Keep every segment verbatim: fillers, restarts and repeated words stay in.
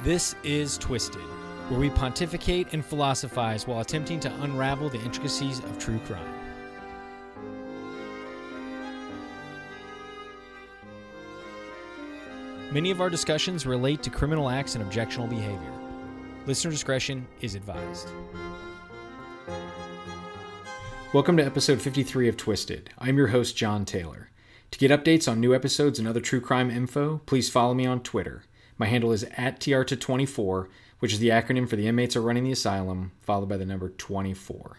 This is Twisted, where we pontificate and philosophize while attempting to unravel the intricacies of true crime. Many of our discussions relate to criminal acts and objectionable behavior. Listener discretion is advised. Welcome to episode fifty-three of Twisted. I'm your host, John Taylor. To get updates on new episodes and other true crime info, please follow me on Twitter. My handle is at T R T twenty-four, which is the acronym for the inmates are running the asylum, followed by the number twenty-four.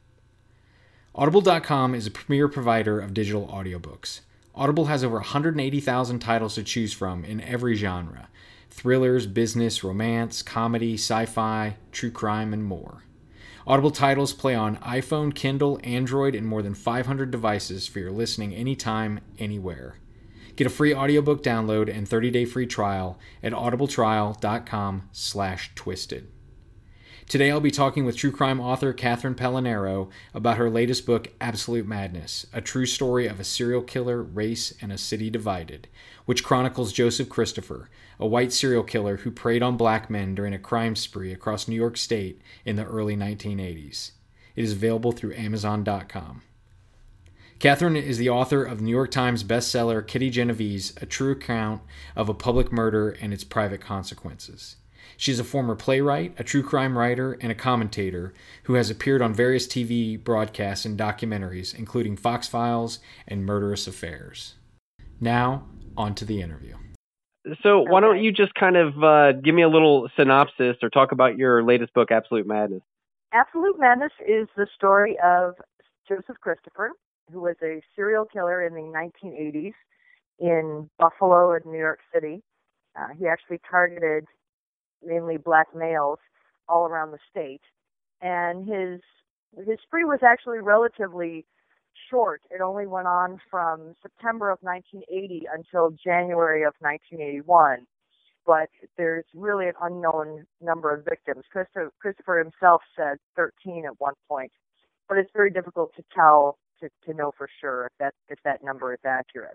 Audible dot com is a premier provider of digital audiobooks. Audible has over one hundred eighty thousand titles to choose from in every genre: thrillers, business, romance, comedy, sci-fi, true crime, and more. Audible titles play on iPhone, Kindle, Android, and more than five hundred devices for your listening anytime, anywhere. Get a free audiobook download and thirty-day free trial at audibletrial.com slash twisted. Today I'll be talking with true crime author Katherine Pellinero about her latest book, Absolute Madness, a true story of a serial killer, race, and a city divided, which chronicles Joseph Christopher, a white serial killer who preyed on black men during a crime spree across New York State in the early nineteen eighties. It is available through amazon dot com. Katherine is the author of the New York Times bestseller Kitty Genovese, a true account of a public murder and its private consequences. She is a former playwright, a true crime writer, and a commentator who has appeared on various T V broadcasts and documentaries, including Fox Files and Murderous Affairs. Now, on to the interview. So why don't you just kind of uh, give me a little synopsis or talk about your latest book, Absolute Madness? Absolute Madness is the story of Joseph Christopher, who was a serial killer in the nineteen eighties in Buffalo and New York City. Uh, he actually targeted mainly black males all around the state. And his his spree was actually relatively short. It only went on from September of nineteen eighty until January of nineteen eighty-one. But there's really an unknown number of victims. Christopher, Christopher himself said thirteen at one point. But it's very difficult to tell, to, to know for sure if that, if that number is accurate.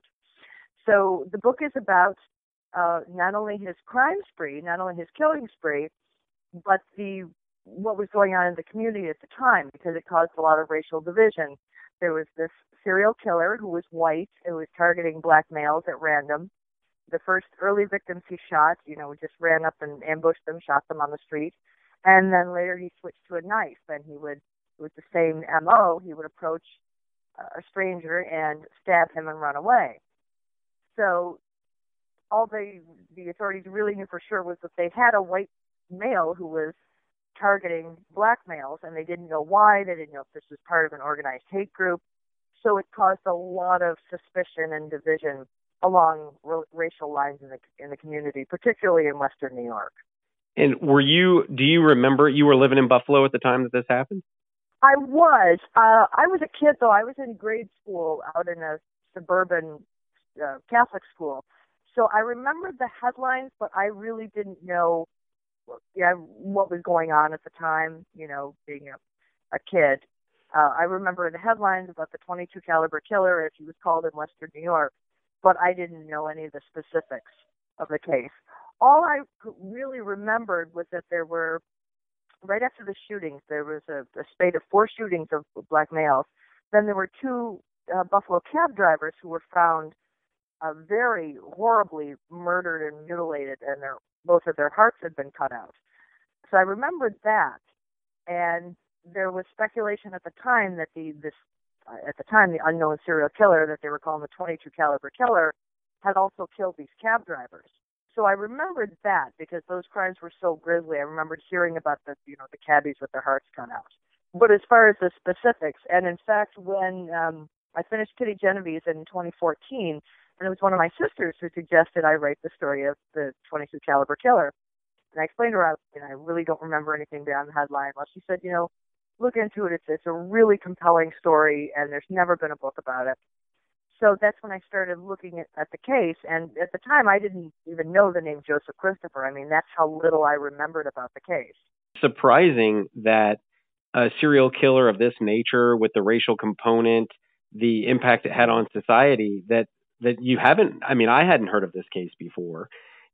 So the book is about uh, not only his crime spree, not only his killing spree, but the what was going on in the community at the time, because it caused a lot of racial division. There was this serial killer who was white, who was targeting black males at random. The first early victims he shot, you know, just ran up and ambushed them, shot them on the street. And then later he switched to a knife, and he would, with the same M O, he would approach a stranger and stab him and run away. So all the the authorities really knew for sure was that they had a white male who was targeting black males, and they didn't know why. They didn't know if this was part of an organized hate group. So it caused a lot of suspicion and division along r- racial lines in the in the community, particularly in Western New York. And were you? Do you remember you were living in Buffalo at the time that this happened? I was. Uh, I was a kid, though. I was in grade school out in a suburban uh, Catholic school. So I remembered the headlines, but I really didn't know yeah, what was going on at the time, you know, being a, a kid. Uh, I remember the headlines about the twenty-two caliber killer, as he was called in Western New York, but I didn't know any of the specifics of the case. All I really remembered was that there were, right after the shootings, there was a, a spate of four shootings of black males. Then there were two uh, Buffalo cab drivers who were found uh, very horribly murdered and mutilated, and their, both of their hearts had been cut out. So I remembered that, and there was speculation at the time that the this uh, at the time the unknown serial killer that they were calling the twenty-two caliber killer had also killed these cab drivers. So I remembered that because those crimes were so grisly. I remembered hearing about the, you know, the cabbies with their hearts cut out. But as far as the specifics, and in fact, when um, I finished Kitty Genovese in twenty fourteen, and it was one of my sisters who suggested I write the story of the twenty-two caliber killer. And I explained to her, you know, I really don't remember anything beyond the headline. Well, she said, you know, look into it. It's, it's a really compelling story, and there's never been a book about it. So that's when I started looking at, at the case. And at the time, I didn't even know the name Joseph Christopher. I mean, that's how little I remembered about the case. Surprising that a serial killer of this nature, with the racial component, the impact it had on society, that that you haven't, I mean, I hadn't heard of this case before.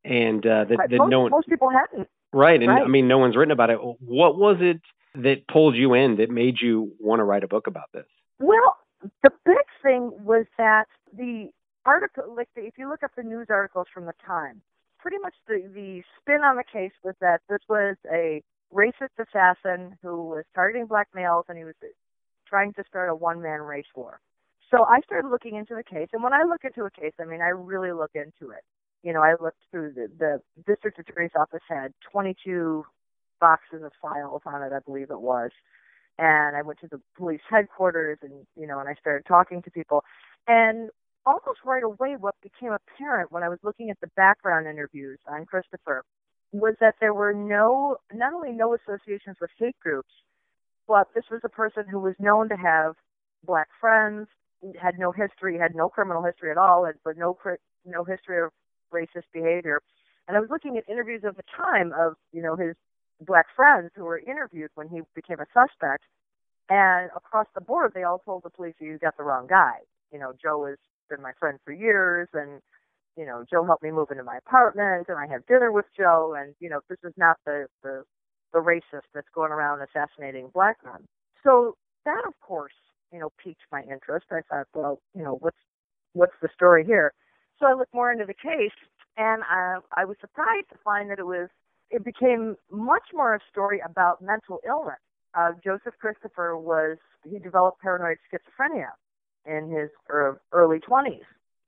and uh, that, Right. that Most, no one, most people hadn't. right, and Right. I mean, no one's written about it. What was it that pulled you in, that made you want to write a book about this? Well, the big thing was that the article, like the, if you look up the news articles from the time, pretty much the, the spin on the case was that this was a racist assassin who was targeting black males, and he was trying to start a one-man race war. So I started looking into the case, and when I look into a case, I mean, I really look into it. You know, I looked through the, the district attorney's office had twenty-two boxes of files on it, I believe it was. And I went to the police headquarters, and, you know, and I started talking to people. And almost right away, what became apparent when I was looking at the background interviews on Christopher was that there were no, not only no associations with hate groups, but this was a person who was known to have black friends, had no history, had no criminal history at all, but no no history of racist behavior. And I was looking at interviews of the time of, you know, his black friends who were interviewed when he became a suspect, and across the board, they all told the police, you got the wrong guy. You know, Joe has been my friend for years, and, you know, Joe helped me move into my apartment, and I have dinner with Joe, and, you know, this is not the, the, the racist that's going around assassinating black men. So that, of course, you know, piqued my interest. I thought, well, you know, what's, what's the story here? So I looked more into the case, and I, I was surprised to find that it was it became much more a story about mental illness. Uh, Joseph Christopher was, he developed paranoid schizophrenia in his early twenties.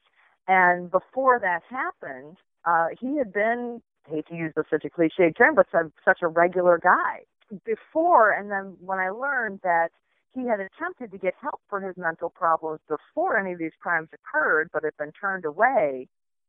And before that happened, uh, he had been, I hate to use such a cliche term, but such, such a regular guy. Before, and then when I learned that he had attempted to get help for his mental problems before any of these crimes occurred, but had been turned away,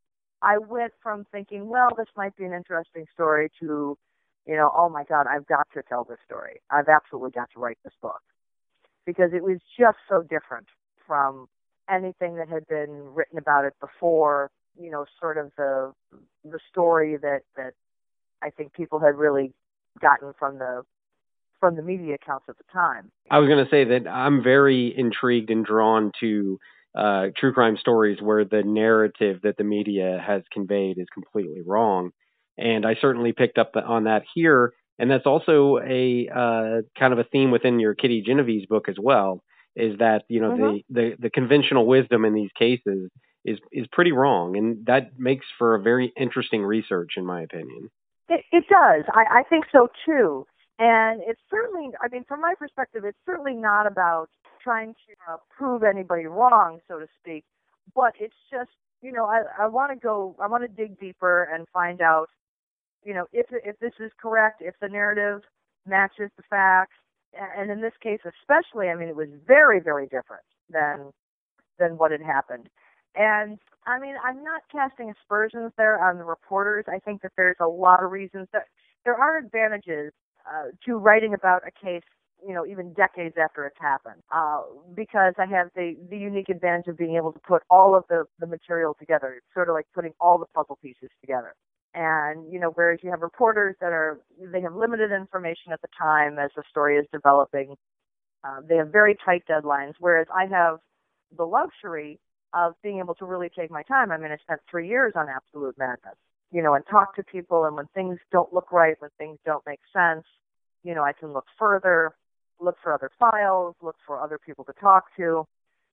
I went from thinking, well, this might be an interesting story to, you know, oh my God, I've got to tell this story. I've absolutely got to write this book. Because it was just so different from anything that had been written about it before, you know, sort of the the story that, that I think people had really gotten from the from the media accounts at the time. I was going to say that I'm very intrigued and drawn to Uh, true crime stories where the narrative that the media has conveyed is completely wrong. And I certainly picked up on that here. And that's also a uh, kind of a theme within your Kitty Genovese book as well, is that, you know, mm-hmm. the, the, the conventional wisdom in these cases is, is pretty wrong. And that makes for a very interesting research, in my opinion. It, it does. I, I think so, too. And it's certainly, I mean, from my perspective, it's certainly not about trying to uh, prove anybody wrong, so to speak, but it's just, you know, I, I want to go, I want to dig deeper and find out, you know, if if this is correct, if the narrative matches the facts, and in this case especially, I mean, it was very, very different than than what had happened. And, I mean, I'm not casting aspersions there on the reporters. I think that there's a lot of reasons that there are advantages uh, to writing about a case, you know, even decades after it's happened, uh, because I have the, the unique advantage of being able to put all of the, the material together. It's sort of like putting all the puzzle pieces together. And, you know, whereas you have reporters that are, they have limited information at the time as the story is developing. Uh, they have very tight deadlines, whereas I have the luxury of being able to really take my time. I mean, I spent three years on Absolute Madness, you know, and talk to people. And when things don't look right, when things don't make sense, you know, I can look further, look for other files, look for other people to talk to.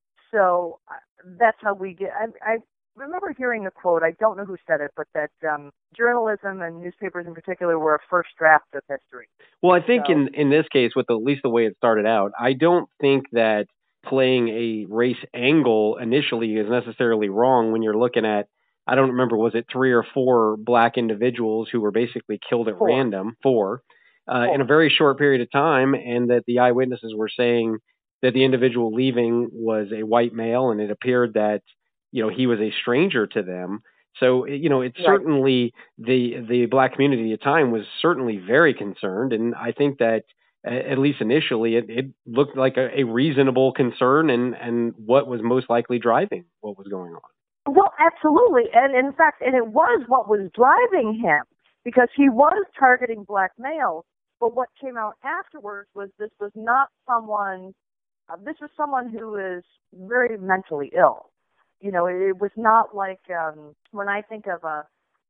So uh, that's how we get, I, I remember hearing a quote, I don't know who said it, but that um, journalism and newspapers in particular were a first draft of history. Well, I think so, in, in this case, with the, at least the way it started out, I don't think that playing a race angle initially is necessarily wrong when you're looking at, I don't remember, was it three or four black individuals who were basically killed at four. random, four, uh, four, in a very short period of time, and that the eyewitnesses were saying that the individual leaving was a white male, and it appeared that, you know, he was a stranger to them. So, you know, it's right. certainly the the black community at the time was certainly very concerned, and I think that at least initially, it, it looked like a, a reasonable concern and, and what was most likely driving what was going on. Well, absolutely. And in fact, and it was what was driving him, because he was targeting black males. But what came out afterwards was this was not someone, uh, this was someone who is very mentally ill. You know, it, it was not like um, when I think of a,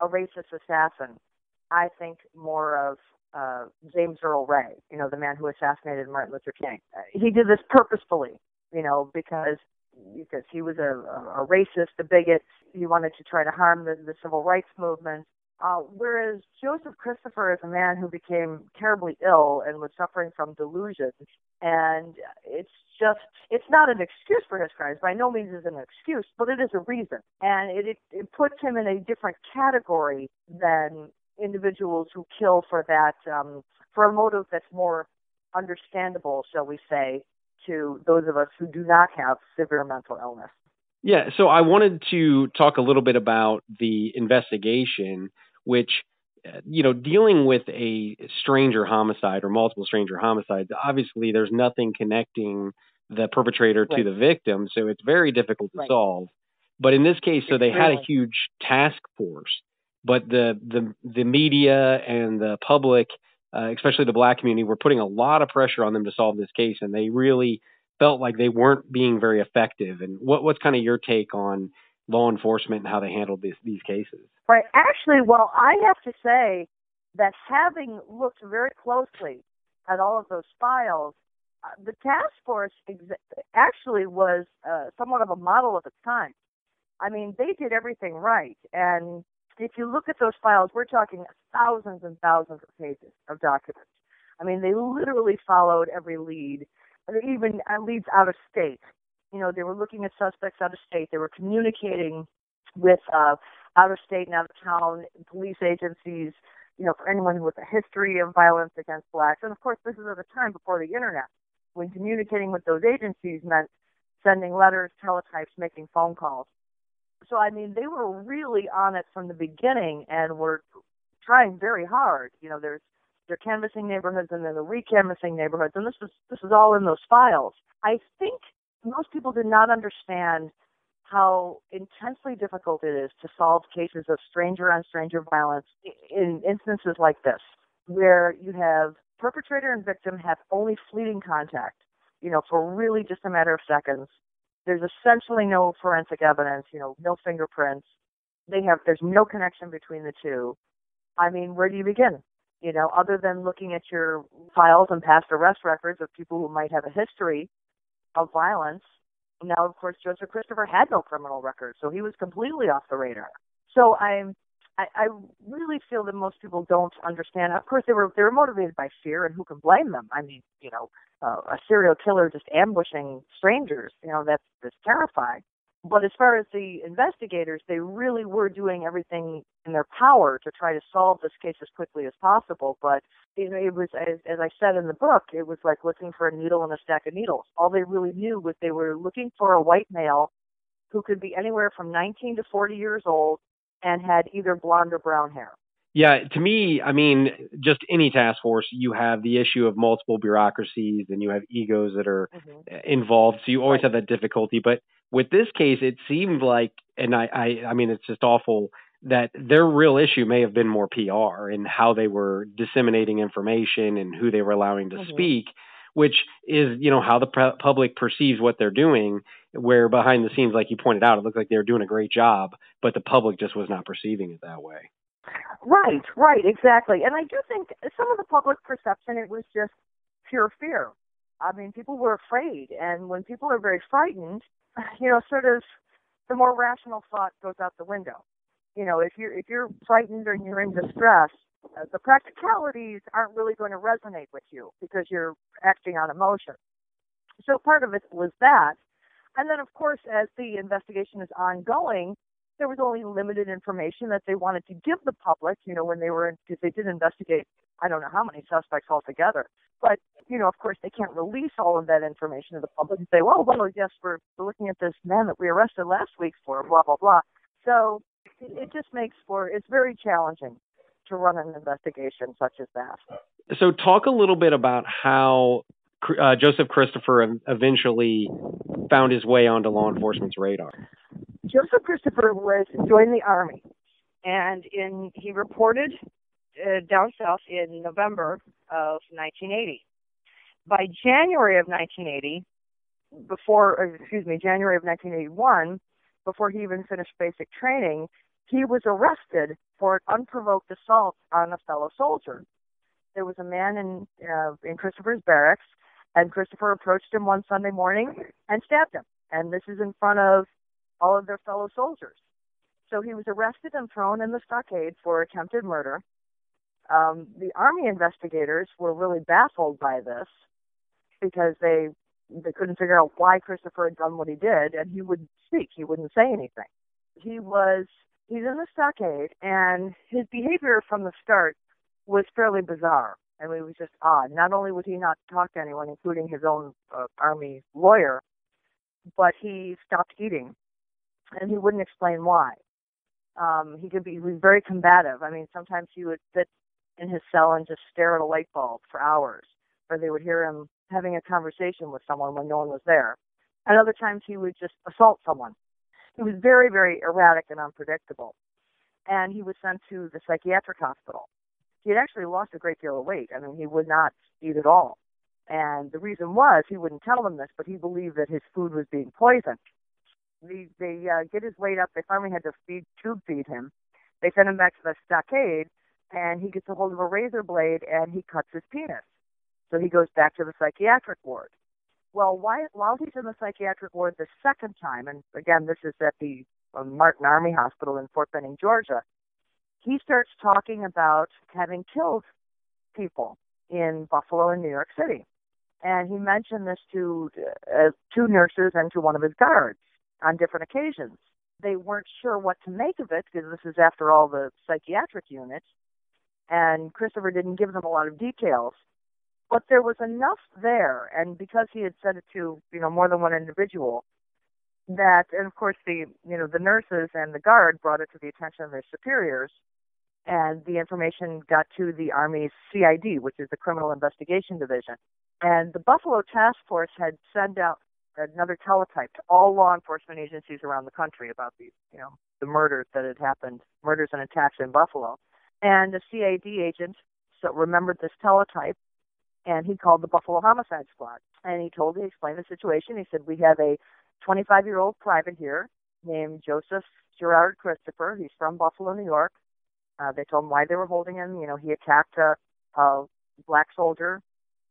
a racist assassin, I think more of uh, James Earl Ray, you know, the man who assassinated Martin Luther King. Uh, he did this purposefully, you know, because because he was a, a, a racist, a bigot. He wanted to try to harm the, the civil rights movement. Uh, whereas Joseph Christopher is a man who became terribly ill and was suffering from delusions. And it's just, it's not an excuse for his crimes. By no means is it an excuse, but it is a reason. And it, it, it puts him in a different category than individuals who kill for that, um, for a motive that's more understandable, shall we say, to those of us who do not have severe mental illness. Yeah, so I wanted to talk a little bit about the investigation, which, you know, dealing with a stranger homicide or multiple stranger homicides, obviously there's nothing connecting the perpetrator Right. to the victim, so it's very difficult to Right. solve. But in this case, so they had a Extremely. huge task force, but the the, the media and the public, uh, especially the Black community, were putting a lot of pressure on them to solve this case, and they really felt like they weren't being very effective. And what what's kind of your take on law enforcement and how they handled this, these cases? Right. Actually, well, I have to say that having looked very closely at all of those files, uh, the task force ex- actually was uh, somewhat of a model of its time. I mean, they did everything right. And if you look at those files, we're talking thousands and thousands of pages of documents. I mean, they literally followed every lead, even uh, leads out of state. You know, they were looking at suspects out of state. They were communicating with uh, out of state and out of town police agencies, you know, for anyone with a history of violence against blacks. And of course, this is at a time before the internet, when communicating with those agencies meant sending letters, teletypes, making phone calls. So, I mean, they were really on it from the beginning and were trying very hard. You know, there's they're canvassing neighborhoods and then they're re-canvassing neighborhoods, and this is this is all in those files. I think most people did not understand how intensely difficult it is to solve cases of stranger-on-stranger violence in instances like this, where you have perpetrator and victim have only fleeting contact, you know, for really just a matter of seconds. There's essentially no forensic evidence, you know, no fingerprints. They have, there's no connection between the two. I mean, where do you begin? You know, other than looking at your files and past arrest records of people who might have a history of violence. Now, of course, Joseph Christopher had no criminal record, so he was completely off the radar. So I'm, I, I really feel that most people don't understand. Of course, they were they were motivated by fear, and who can blame them? I mean, you know, uh, a serial killer just ambushing strangers, you know, that's, that's terrifying. But as far as the investigators, they really were doing everything in their power to try to solve this case as quickly as possible. But you know, it was, as, as I said in the book, it was like looking for a needle in a stack of needles. All they really knew was they were looking for a white male who could be anywhere from nineteen to forty years old and had either blonde or brown hair. Yeah, to me, I mean, just any task force, you have the issue of multiple bureaucracies and you have egos that are mm-hmm. involved. So you always right. have that difficulty. But with this case, it seemed like, and I, I, I mean, it's just awful that their real issue may have been more P R and how they were disseminating information and who they were allowing to mm-hmm. speak, which is, you know, how the pre- public perceives what they're doing, where behind the scenes, like you pointed out, it looked like they were doing a great job, but the public just was not perceiving it that way. Right, right, exactly. And I do think some of the public perception, it was just pure fear. I mean, people were afraid. And when people are very frightened, you know, sort of the more rational thought goes out the window. You know, if you're, if you're frightened or you're in distress, uh, the practicalities aren't really going to resonate with you because you're acting on emotion. So part of it was that. And then, of course, as the investigation is ongoing, there was only limited information that they wanted to give the public, you know, when they were, because they did investigate, I don't know how many suspects altogether. But, you know, of course, they can't release all of that information to the public and say, well, well, yes, we're, we're looking at this man that we arrested last week for, blah, blah, blah. So it, it just makes for, it's very challenging to run an investigation such as that. So talk a little bit about how uh, Joseph Christopher eventually found his way onto law enforcement's radar. Joseph Christopher was joined the Army, and in he reported uh, down south in November of nineteen eighty. By January of nineteen eighty, before, excuse me, January of nineteen eighty-one, before he even finished basic training, he was arrested for an unprovoked assault on a fellow soldier. There was a man in uh, in Christopher's barracks, and Christopher approached him one Sunday morning and stabbed him. And this is in front of all of their fellow soldiers. So he was arrested and thrown in the stockade for attempted murder. Um, the Army investigators were really baffled by this because they they couldn't figure out why Christopher had done what he did, and he wouldn't speak. He wouldn't say anything. He was he's in the stockade, and his behavior from the start was fairly bizarre. I mean, it was just odd. Not only would he not talk to anyone, including his own uh, Army lawyer, but he stopped eating, and he wouldn't explain why. Um, he could be he was very combative. I mean, sometimes he would sit in his cell and just stare at a light bulb for hours, or they would hear him having a conversation with someone when no one was there. And other times he would just assault someone. He was very, very erratic and unpredictable. And he was sent to the psychiatric hospital. He had actually lost a great deal of weight. I mean, he would not eat at all. And the reason was, he wouldn't tell them this, but he believed that his food was being poisoned. They, they uh, get his weight up. They finally had to feed, tube feed him. They send him back to the stockade, and he gets a hold of a razor blade, and he cuts his penis. So he goes back to the psychiatric ward. Well, while, while he's in the psychiatric ward the second time, and again, this is at the uh, Martin Army Hospital in Fort Benning, Georgia, he starts talking about having killed people in Buffalo and New York City. And he mentioned this to uh, two nurses and to one of his guards on different occasions. They weren't sure what to make of it, because this is, after all, the psychiatric unit, and Christopher didn't give them a lot of details. But there was enough there, and because he had said it to, you know, more than one individual, that, and of course the, you know, the nurses and the guard brought it to the attention of their superiors, and the information got to the Army's C I D, which is the Criminal Investigation Division. And the Buffalo Task Force had sent out another teletype to all law enforcement agencies around the country about the, you know, the murders that had happened, murders and attacks in Buffalo. And the C I D agent so remembered this teletype, and he called the Buffalo Homicide Squad. And he told, he explained the situation. He said, we have a twenty-five-year-old private here named Joseph Gerard Christopher. He's from Buffalo, New York. Uh, they told him why they were holding him. You know, he attacked a, a black soldier,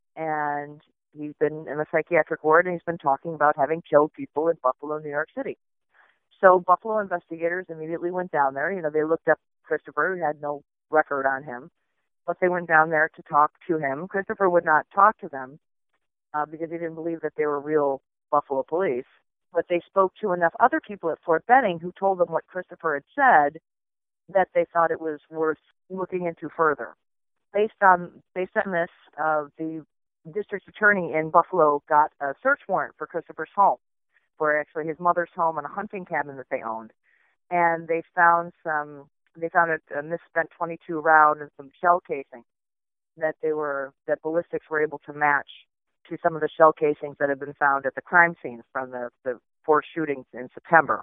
and he's been in a psychiatric ward, and he's been talking about having killed people in Buffalo, New York City. So Buffalo investigators immediately went down there. You know, they looked up Christopher, who had no record on him, but they went down there to talk to him. Christopher would not talk to them uh, because he didn't believe that they were real Buffalo police. But they spoke to enough other people at Fort Benning who told them what Christopher had said that they thought it was worth looking into further. Based on based on this, uh, the district attorney in Buffalo got a search warrant for Christopher's home, for actually his mother's home and a hunting cabin that they owned. And they found some, they found a, a misspent twenty-two round and some shell casing that they were, that ballistics were able to match to some of the shell casings that had been found at the crime scene from the, the four shootings in September.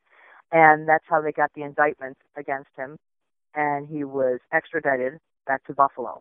And that's how they got the indictment against him, and he was extradited back to Buffalo.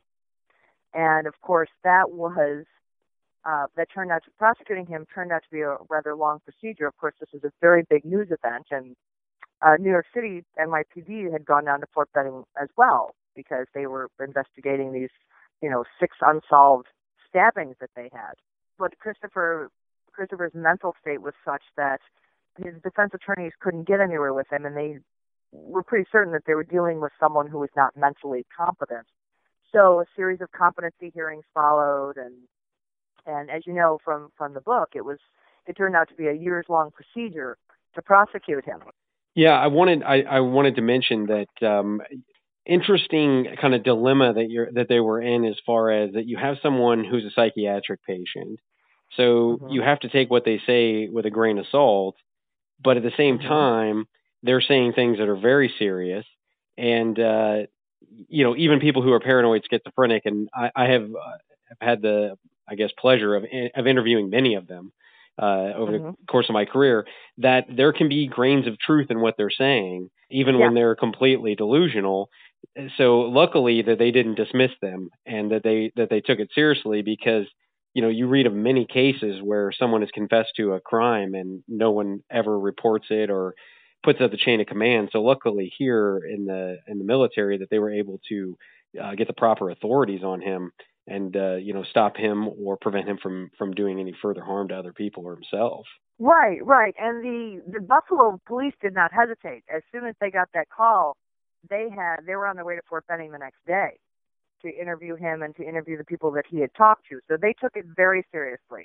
And of course, that was, uh, that turned out to, prosecuting him turned out to be a rather long procedure. Of course, this was a very big news event, and uh, New York City N Y P D had gone down to Fort Benning as well, because they were investigating these, you know, six unsolved stabbings that they had. But Christopher, Christopher's mental state was such that his defense attorneys couldn't get anywhere with him, and they were pretty certain that they were dealing with someone who was not mentally competent. So a series of competency hearings followed, and and as you know from, from the book, it was it turned out to be a years-long procedure to prosecute him. Yeah, I wanted I, I wanted to mention that um, interesting kind of dilemma that you're that they were in, as far as that you have someone who's a psychiatric patient, so mm-hmm. you have to take what they say with a grain of salt, but at the same mm-hmm. time, they're saying things that are very serious, and uh, you know, even people who are paranoid schizophrenic, and I, I have, uh, have had the, I guess, pleasure of of interviewing many of them uh, over mm-hmm. the course of my career, that there can be grains of truth in what they're saying, even yeah. when they're completely delusional. So luckily that they didn't dismiss them, and that they that they took it seriously, because you know, you read of many cases where someone has confessed to a crime and no one ever reports it, or puts up the chain of command. So luckily here in the in the military that they were able to uh, get the proper authorities on him and uh, you know stop him or prevent him from from doing any further harm to other people or himself. Right, right. And the the Buffalo police did not hesitate. As soon as they got that call, they had they were on their way to Fort Benning the next day to interview him and to interview the people that he had talked to. So they took it very seriously.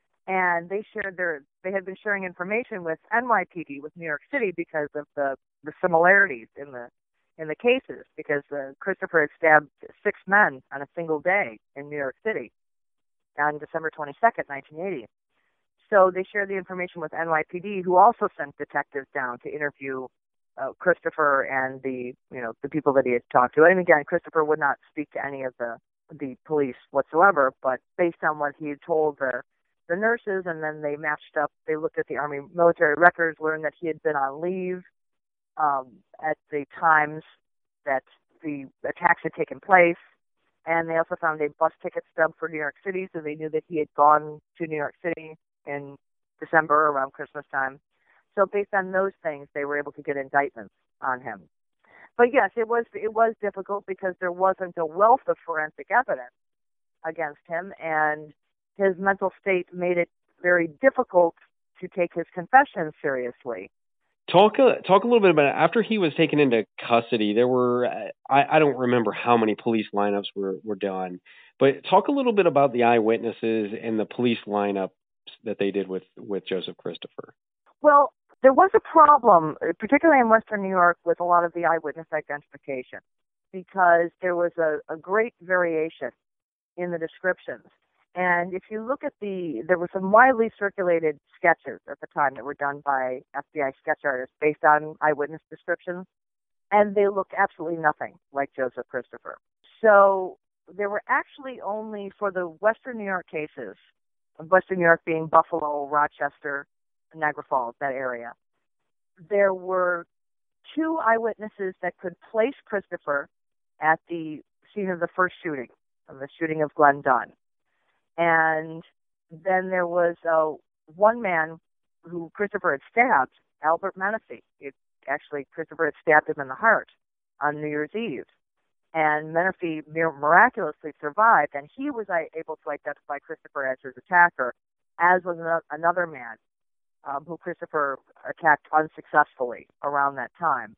And they shared their they had been sharing information with N Y P D, with New York City, because of the, the similarities in the in the cases, because uh, Christopher had stabbed six men on a single day in New York City on December twenty-second, nineteen eighty. So they shared the information with N Y P D, who also sent detectives down to interview uh, Christopher and the you know the people that he had talked to. And again, Christopher would not speak to any of the the police whatsoever, but based on what he had told the the nurses, and then they matched up. They looked at the Army military records, learned that he had been on leave um, at the times that the attacks had taken place, and they also found a bus ticket stub for New York City, so they knew that he had gone to New York City in December around Christmas time. So based on those things, they were able to get indictments on him. But yes, it was it was difficult because there wasn't a wealth of forensic evidence against him, and his mental state made it very difficult to take his confession seriously. Talk a, talk a little bit about it. After he was taken into custody, there were, I, I don't remember how many police lineups were, were done, but talk a little bit about the eyewitnesses and the police lineups that they did with, with Joseph Christopher. Well, there was a problem, particularly in Western New York, with a lot of the eyewitness identification, because there was a, a great variation in the descriptions. And if you look at the, there were some widely circulated sketches at the time that were done by F B I sketch artists based on eyewitness descriptions, and they looked absolutely nothing like Joseph Christopher. So there were actually only, for the Western New York cases, Western New York being Buffalo, Rochester, Niagara Falls, that area, there were two eyewitnesses that could place Christopher at the scene of the first shooting, of the shooting of Glenn Dunn. And then there was uh, one man who Christopher had stabbed, Albert Menifee. It, actually, Christopher had stabbed him in the heart on New Year's Eve. And Menifee miraculously survived, and he was able to identify Christopher as his attacker, as was another man um, who Christopher attacked unsuccessfully around that time.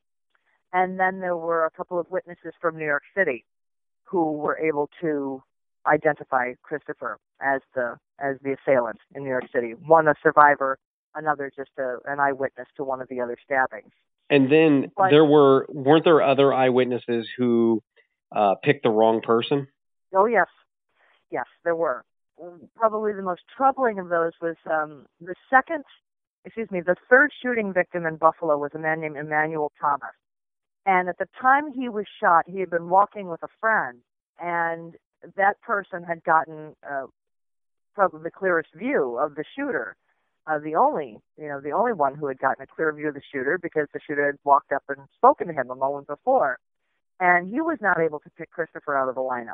And then there were a couple of witnesses from New York City who were able to identify Christopher as the as the assailant in New York City. One a survivor, another just a, an eyewitness to one of the other stabbings. And then but, there were weren't there other eyewitnesses who uh, picked the wrong person? Oh yes, yes there were. Probably the most troubling of those was um, the second, excuse me, the third shooting victim in Buffalo was a man named Emmanuel Thomas. And at the time he was shot, he had been walking with a friend, and that person had gotten uh, probably the clearest view of the shooter, uh, the only, you know, the only one who had gotten a clear view of the shooter, because the shooter had walked up and spoken to him a moment before, and he was not able to pick Christopher out of the lineup.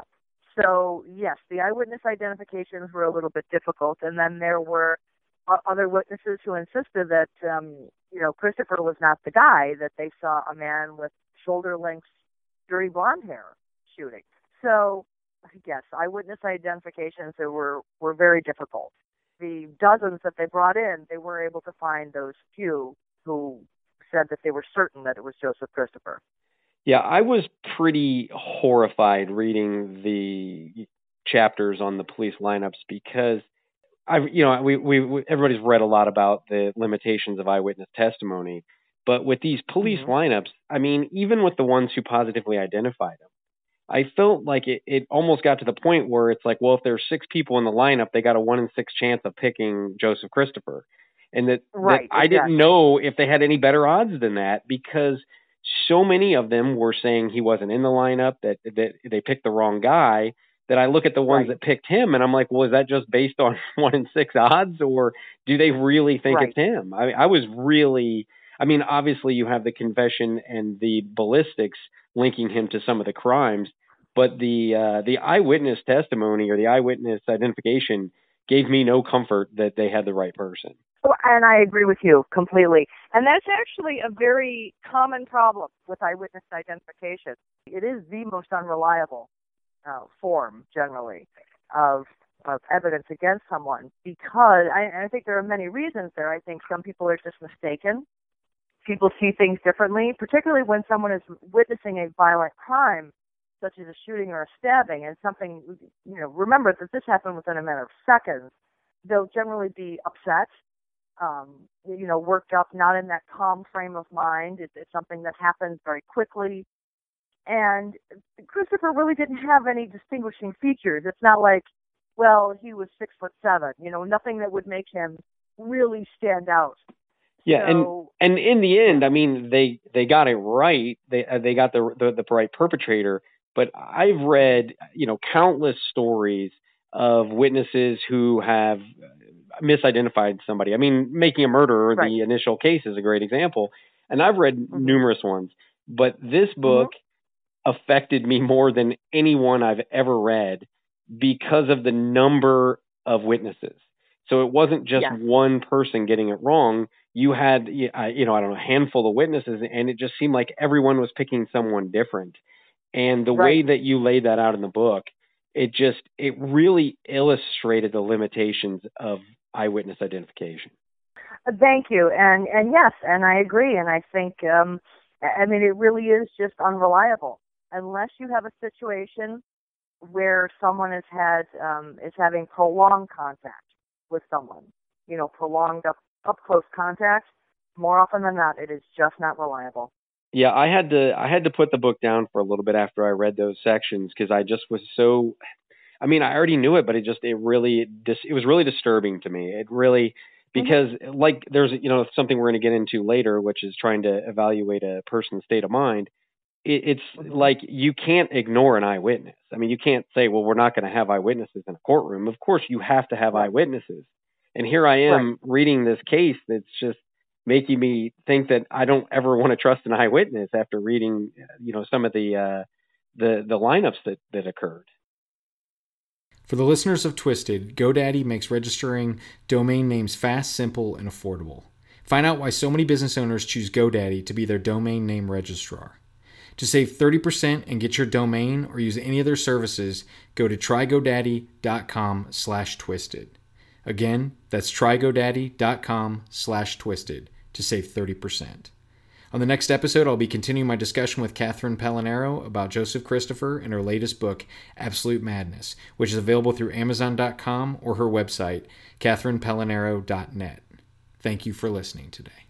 So yes, the eyewitness identifications were a little bit difficult, and then there were uh, other witnesses who insisted that um, you know Christopher was not the guy, that they saw a man with shoulder-length, dirty blonde hair shooting. So yes, eyewitness identifications were, were very difficult. The dozens that they brought in, they were able to find those few who said that they were certain that it was Joseph Christopher. Yeah, I was pretty horrified reading the chapters on the police lineups because I, you know, we, we, we everybody's read a lot about the limitations of eyewitness testimony, but with these police mm-hmm. lineups, I mean, even with the ones who positively identified them, I felt like it, it almost got to the point where it's like, well, if there's six people in the lineup, they got a one in six chance of picking Joseph Christopher. And that, right, that I exactly. didn't know if they had any better odds than that, because so many of them were saying he wasn't in the lineup, that, that they picked the wrong guy, that I look at the ones right. that picked him and I'm like, well, is that just based on one in six odds, or do they really think right. it's him? I, I was really, I mean, obviously you have the confession and the ballistics linking him to some of the crimes, but the uh, the eyewitness testimony or the eyewitness identification gave me no comfort that they had the right person. Oh, and I agree with you completely. And that's actually a very common problem with eyewitness identification. It is the most unreliable uh, form, generally, of of evidence against someone, because I, I think there are many reasons there. I think some people are just mistaken. People see things differently, particularly when someone is witnessing a violent crime, such as a shooting or a stabbing, and something, you know, remember that this happened within a matter of seconds. They'll generally be upset, um, you know, worked up, not in that calm frame of mind. It's, it's something that happens very quickly. And Christopher really didn't have any distinguishing features. It's not like, well, he was six foot seven, you know, nothing that would make him really stand out. Yeah, so, and and in the end, I mean, they they got it right. They uh, they got the, the the right perpetrator. But I've read, you know, countless stories of witnesses who have misidentified somebody. I mean, Making a Murderer, right. the initial case, is a great example, and I've read mm-hmm. numerous ones. But this book mm-hmm. affected me more than any one I've ever read because of the number of witnesses. So it wasn't just yes. one person getting it wrong. You had, you know, I don't know, a handful of witnesses, and it just seemed like everyone was picking someone different. And the right. way that you laid that out in the book, it just, it really illustrated the limitations of eyewitness identification. Thank you. And, and yes, and I agree. And I think, um, I mean, it really is just unreliable. Unless you have a situation where someone has had, um, is having prolonged contact with someone, you know, prolonged up, up close contact, more often than not, it is just not reliable. Yeah, I had to I had to put the book down for a little bit after I read those sections, because I just was so, I mean, I already knew it, but it just, it really, it was really disturbing to me. It really, because mm-hmm. like there's, you know, something we're going to get into later, which is trying to evaluate a person's state of mind. It, it's mm-hmm. like, you can't ignore an eyewitness. I mean, you can't say, well, we're not going to have eyewitnesses in a courtroom. Of course, you have to have right. eyewitnesses. And here I am right. reading this case that's just making me think that I don't ever want to trust an eyewitness after reading, you know, some of the uh, the the lineups that, that occurred. For the listeners of Twisted, GoDaddy makes registering domain names fast, simple, and affordable. Find out why so many business owners choose GoDaddy to be their domain name registrar. To save thirty percent and get your domain or use any of their services, go to trygodaddy.com slash twisted. Again, that's trygodaddy.com slash twisted to save thirty percent. On the next episode, I'll be continuing my discussion with Catherine Pellinero about Joseph Christopher and her latest book, Absolute Madness, which is available through amazon dot com or her website, catherine pellinero dot net. Thank you for listening today.